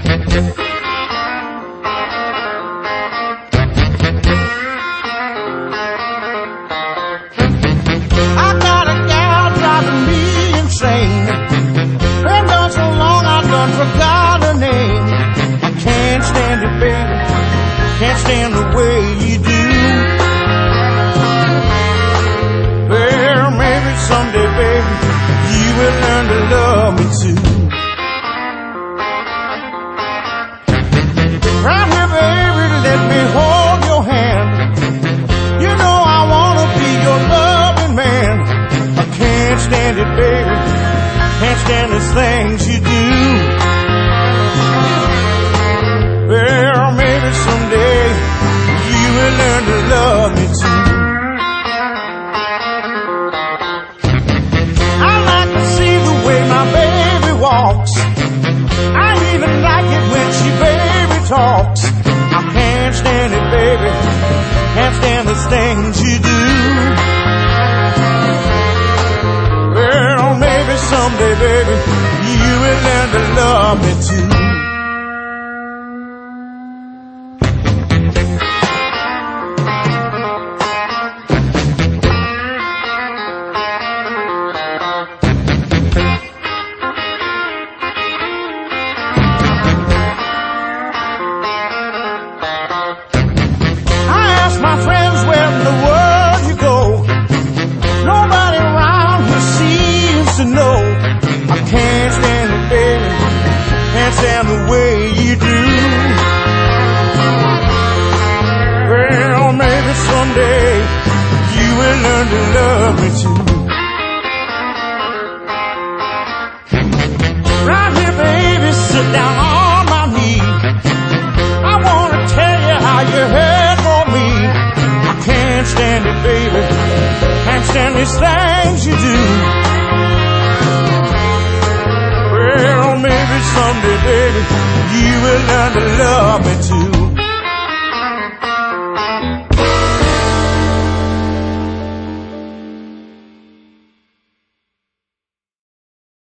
Forgot her name. I can't stand it, baby. Can't stand the way you do. Well, maybe someday, baby, you will learn to love me too. Right here, baby, let me hold your hand. You know I wanna be your loving man. I can't stand it, baby. Can't stand the things you do. Well, maybe someday you will learn to love me too. I like to see the way my baby walks. I even like it when she baby talks. I can't stand it, baby. Can't stand the things you do. Well, maybe someday, baby, you will learn to love me too. My friends, where in the world you go? Nobody around who seems to know. I can't stand it, baby. Can't stand the way you do. Well, maybe someday you will learn to love me too. Right here, baby, sit down on my knee. I wanna tell you how you hurt for me. Can't stand it, baby. Can't stand these things you do. Well, maybe someday, baby, you will learn to love me too.